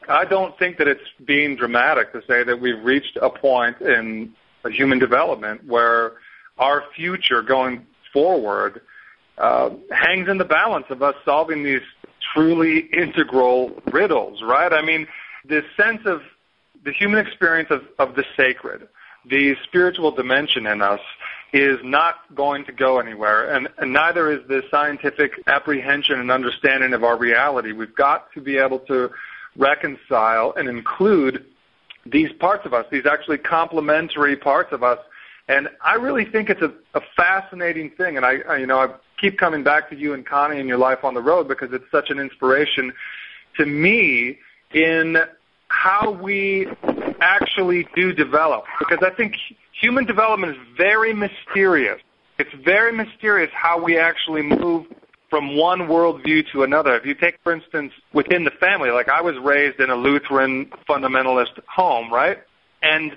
I don't think that it's being dramatic to say that we've reached a point in human development where our future going forward hangs in the balance of us solving these truly integral riddles, right? I mean, this sense of the human experience of the sacred, the spiritual dimension in us, is not going to go anywhere, and neither is the scientific apprehension and understanding of our reality. We've got to be able to reconcile and include these parts of us, these actually complementary parts of us. And I really think it's a fascinating thing, and I keep coming back to you and Connie and your life on the road because it's such an inspiration to me in how we actually do develop. Because I think human development is very mysterious. It's very mysterious how we actually move from one worldview to another. If you take, for instance, within the family, like I was raised in a Lutheran fundamentalist home, right? And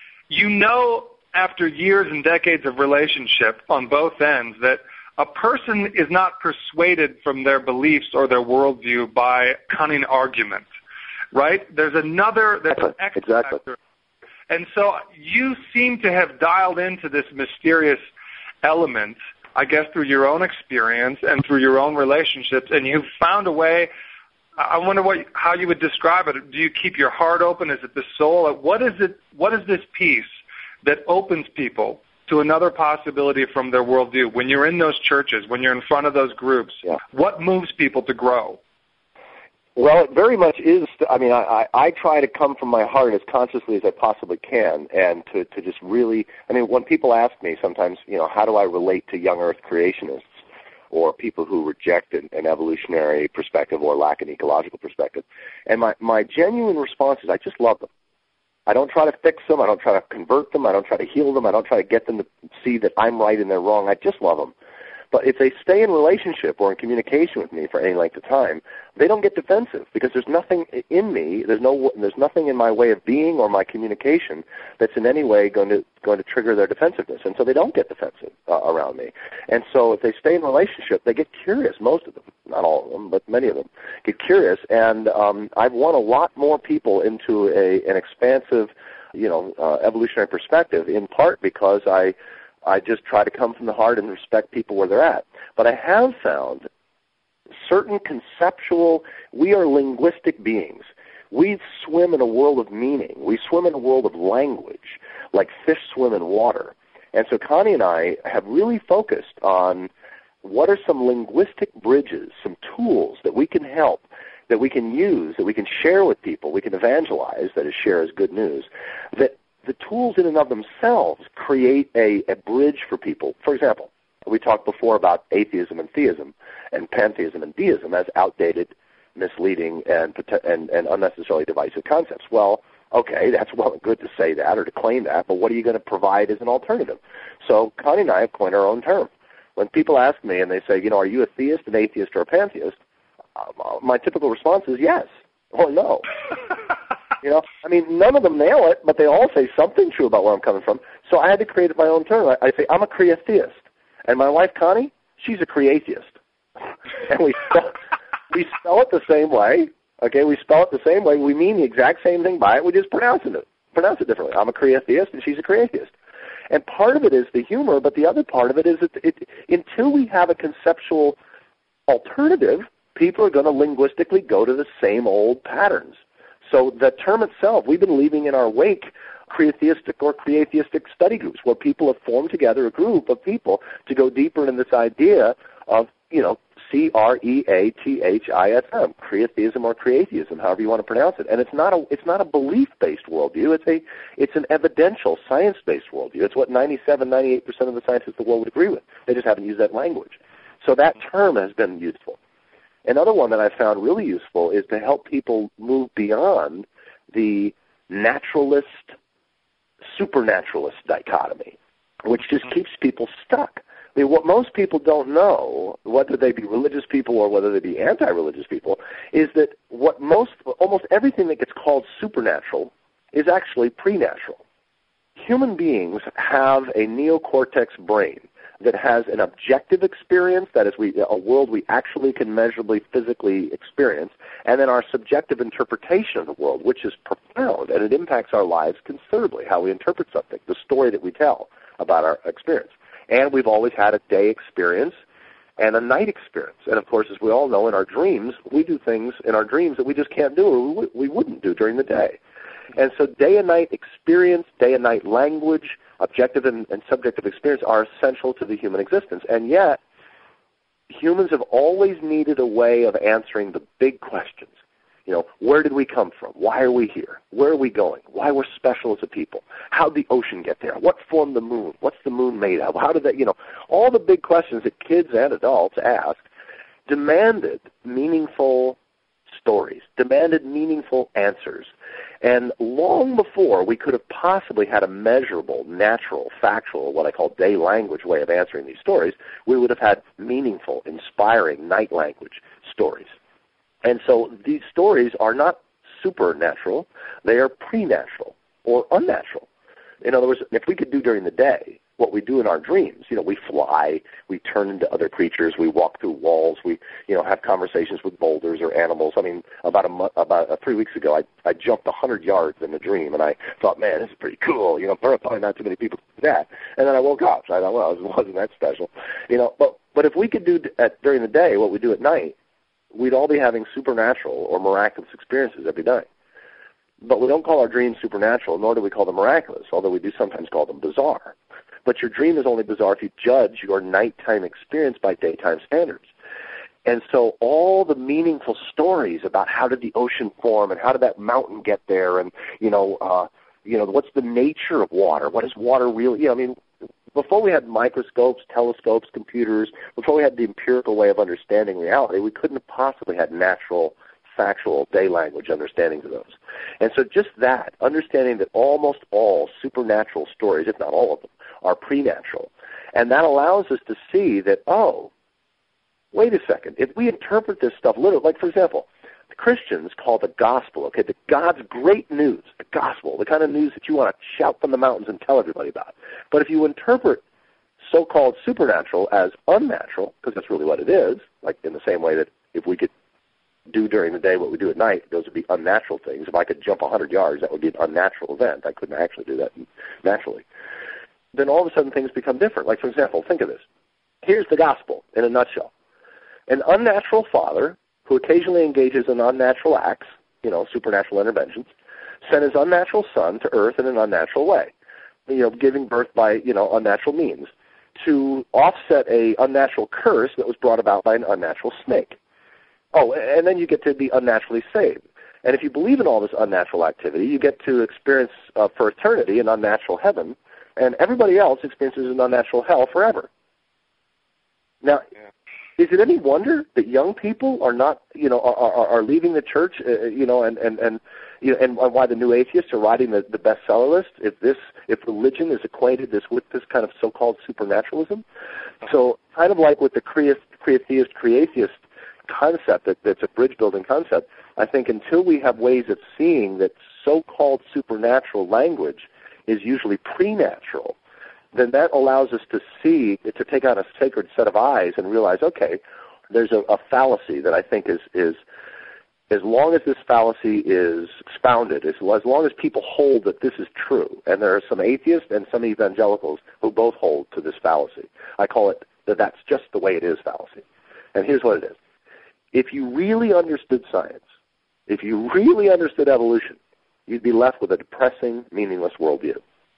after years and decades of relationship on both ends that a person is not persuaded from their beliefs or their worldview by cunning argument, right? There's an X factor. And so you seem to have dialed into this mysterious element, I guess, through your own experience and through your own relationships, and you've found a way. I wonder how you would describe it. Do you keep your heart open? Is it the soul? What is this piece that opens people to another possibility from their worldview? When you're in those churches, when you're in front of those groups, What moves people to grow? Well, it very much is. I mean, I try to come from my heart as consciously as I possibly can, and to just really, I mean, when people ask me sometimes, how do I relate to young Earth creationists or people who reject an evolutionary perspective or lack an ecological perspective, and my genuine response is I just love them. I don't try to fix them. I don't try to convert them. I don't try to heal them. I don't try to get them to see that I'm right and they're wrong. I just love them. But if they stay in relationship or in communication with me for any length of time, they don't get defensive because there's nothing in me, there's nothing in my way of being or my communication that's in any way going to trigger their defensiveness, and so they don't get defensive around me. And so if they stay in relationship, they get curious. Most of them, not all of them, but many of them get curious. And I've won a lot more people into an expansive, evolutionary perspective, in part because I just try to come from the heart and respect people where they're at. But I have found certain we are linguistic beings. We swim in a world of meaning. We swim in a world of language, like fish swim in water. And so Connie and I have really focused on what are some linguistic bridges, some tools that we can help, that we can use, that we can share with people, we can evangelize, that is, share as good news, that the tools in and of themselves create a bridge for people. For example, we talked before about atheism and theism and pantheism and deism as outdated, misleading, and unnecessarily divisive concepts. Well, okay, that's well and good to say that or to claim that, but what are you going to provide as an alternative? So Connie and I have coined our own term. When people ask me and they say, are you a theist, an atheist, or a pantheist, my typical response is yes or no. None of them nail it, but they all say something true about where I'm coming from. So I had to create my own term. I say, I'm a creatheist. And my wife, Connie, she's a creatheist. And we spell it the same way. Okay, we spell it the same way. We mean the exact same thing by it. We just pronounce it differently. I'm a creatheist, and she's a creatheist. And part of it is the humor, but the other part of it is that until we have a conceptual alternative, people are going to linguistically go to the same old patterns. So the term itself, we've been leaving in our wake creatheistic or creatheistic study groups where people have formed together a group of people to go deeper into this idea of, creatheism, creatheism or creatheism, however you want to pronounce it. And it's not a belief-based worldview. It's an evidential, science-based worldview. It's what 98% of the scientists of the world would agree with. They just haven't used that language. So that term has been useful. Another one that I found really useful is to help people move beyond the naturalist, supernaturalist dichotomy, which just keeps people stuck. I mean, what most people don't know, whether they be religious people or whether they be anti-religious people, is that almost everything that gets called supernatural is actually pre-natural. Human beings have a neocortex brain that has an objective experience, that is a world we actually can measurably, physically experience, and then our subjective interpretation of the world, which is profound, and it impacts our lives considerably, how we interpret something, the story that we tell about our experience. And we've always had a day experience and a night experience. And, of course, as we all know, in our dreams, we do things in our dreams that we just can't do or we wouldn't do during the day. And so day and night experience, day and night language, objective and subjective experience are essential to the human existence. And yet, humans have always needed a way of answering the big questions. Where did we come from? Why are we here? Where are we going? Why we're special as a people? How did the ocean get there? What formed the moon? What's the moon made of? How did that, all the big questions that kids and adults ask demanded meaningful stories, demanded meaningful answers. And long before we could have possibly had a measurable, natural, factual, what I call day language way of answering these stories, we would have had meaningful, inspiring night language stories. And so these stories are not supernatural, they are pre-natural or unnatural. In other words, if we could do during the day what we do in our dreams, we fly, we turn into other creatures, we walk through walls, we, have conversations with boulders or animals. I mean, about 3 weeks ago, I jumped 100 yards in a dream, and I thought, man, this is pretty cool. Probably not too many people do that. And then I woke up, so I thought, well, it wasn't that special. But if we could do during the day what we do at night, we'd all be having supernatural or miraculous experiences every day. But we don't call our dreams supernatural, nor do we call them miraculous, although we do sometimes call them bizarre. But your dream is only bizarre if you judge your nighttime experience by daytime standards. And so all the meaningful stories about how did the ocean form and how did that mountain get there and, what's the nature of water? What is water really? Before we had microscopes, telescopes, computers, before we had the empirical way of understanding reality, we couldn't have possibly had natural, factual, day language understandings of those. And so just that, understanding that almost all supernatural stories, if not all of them, are pre-natural. And that allows us to see that, wait a second, if we interpret this stuff literally, like, for example, the Christians call the gospel, the God's great news, the gospel, the kind of news that you want to shout from the mountains and tell everybody about. But if you interpret so-called supernatural as unnatural, because that's really what it is, like in the same way that if we could do during the day what we do at night, those would be unnatural things. If I could jump 100 yards, that would be an unnatural event. I couldn't actually do that naturally. Then all of a sudden things become different. Like, for example, think of this. Here's the gospel in a nutshell. An unnatural father who occasionally engages in unnatural acts, supernatural interventions, sent his unnatural son to earth in an unnatural way, giving birth by, unnatural means, to offset a unnatural curse that was brought about by an unnatural snake. Oh, and then you get to be unnaturally saved. And if you believe in all this unnatural activity, you get to experience for eternity an unnatural heaven, and everybody else experiences an unnatural hell forever. Now, is it any wonder that young people are not, are leaving the church, and why the new atheists are writing the bestseller list? If religion is acquainted with this kind of so-called supernaturalism, so kind of like with the creatheist concept, that's a bridge-building concept. I think until we have ways of seeing that so-called supernatural language is usually pre-natural, then that allows us to see, to take on a sacred set of eyes and realize, okay, there's a fallacy that I think is as long as this fallacy is expounded, as long as people hold that this is true, and there are some atheists and some evangelicals who both hold to this fallacy. I call it that's just the way it is fallacy. And here's what it is. If you really understood science, if you really understood evolution, you'd be left with a depressing, meaningless worldview.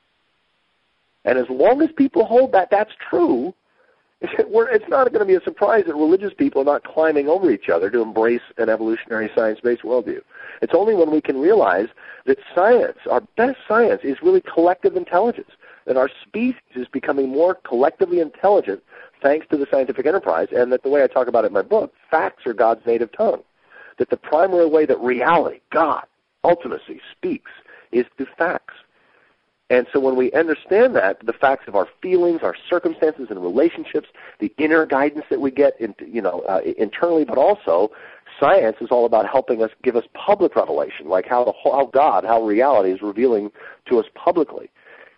And as long as people hold that's true, it's not going to be a surprise that religious people are not climbing over each other to embrace an evolutionary science-based worldview. It's only when we can realize that science, our best science, is really collective intelligence, that our species is becoming more collectively intelligent thanks to the scientific enterprise, and that the way I talk about it in my book, facts are God's native tongue. That the primary way that reality, God, ultimacy, speaks is through facts. And so when we understand that, the facts of our feelings, our circumstances and relationships, the inner guidance that we get internally, but also science is all about helping us, give us public revelation, like how reality is revealing to us publicly.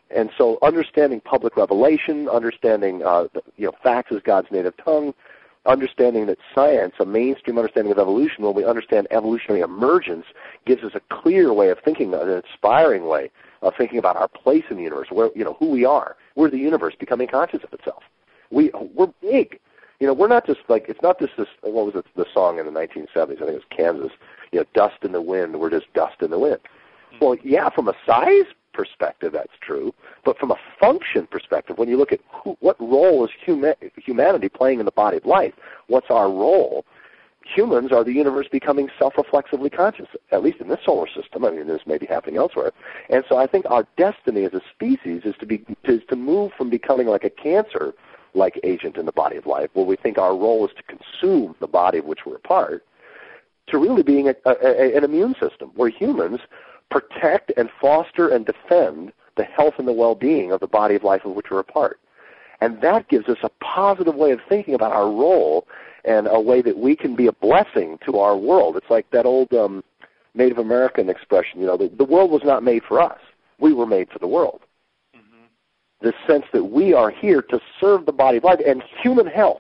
And so understanding public revelation, understanding facts as God's native tongue, understanding that science, a mainstream understanding of evolution, when we understand evolutionary emergence, gives us a clear way of thinking, an inspiring way of thinking about our place in the universe, where who we are. We're the universe becoming conscious of itself. We're big. We're not just like, it's not just this, what was it, the song in the 1970s, I think it was Kansas, dust in the wind, we're just dust in the wind. Well, yeah, from a size perspective, that's true, but from a function perspective, when you look at what role is humanity playing in the body of life, what's our role? Humans are the universe becoming self-reflexively conscious, at least in this solar system. I mean, this may be happening elsewhere. And so I think our destiny as a species is to move from becoming like a cancer-like agent in the body of life, where we think our role is to consume the body of which we're a part, to really being an immune system, where humans protect and foster and defend the health and the well-being of the body of life of which we're a part. And that gives us a positive way of thinking about our role and a way that we can be a blessing to our world. It's like that old Native American expression, the world was not made for us. We were made for the world. Mm-hmm. The sense that we are here to serve the body of life, and human health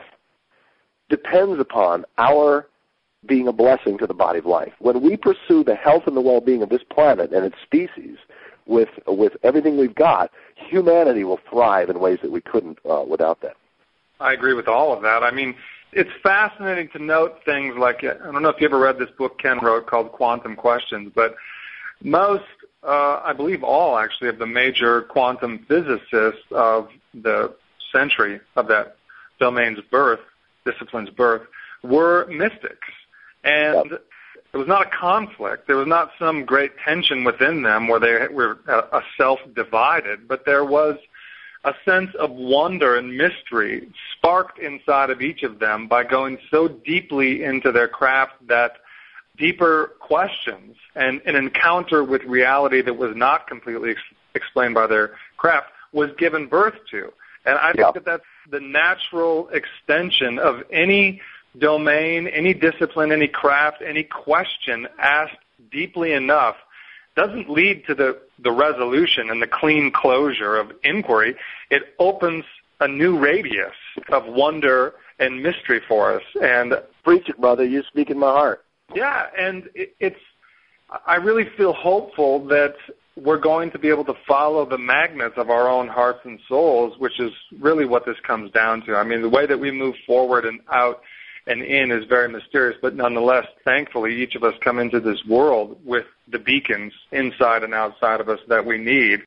depends upon our being a blessing to the body of life. When we pursue the health and the well-being of this planet and its species with everything we've got, humanity will thrive in ways that we couldn't without that. I agree with all of that. I mean, it's fascinating to note things like, I don't know if you ever read this book Ken wrote called Quantum Questions, but most, I believe all actually, of the major quantum physicists of the century of that discipline's birth, were mystics. And it was not a conflict. There was not some great tension within them where they were a self-divided, but there was a sense of wonder and mystery sparked inside of each of them by going so deeply into their craft that deeper questions and an encounter with reality that was not completely explained by their craft was given birth to. And I think that that's the natural extension of any domain, any discipline, any craft, any question asked deeply enough doesn't lead to the resolution and the clean closure of inquiry. It opens a new radius of wonder and mystery for us. And preach it, brother. You speak in my heart. Yeah, and I really feel hopeful that we're going to be able to follow the magnets of our own hearts and souls, which is really what this comes down to. I mean, the way that we move forward and out and in is very mysterious, but nonetheless, thankfully, each of us come into this world with the beacons inside and outside of us that we need.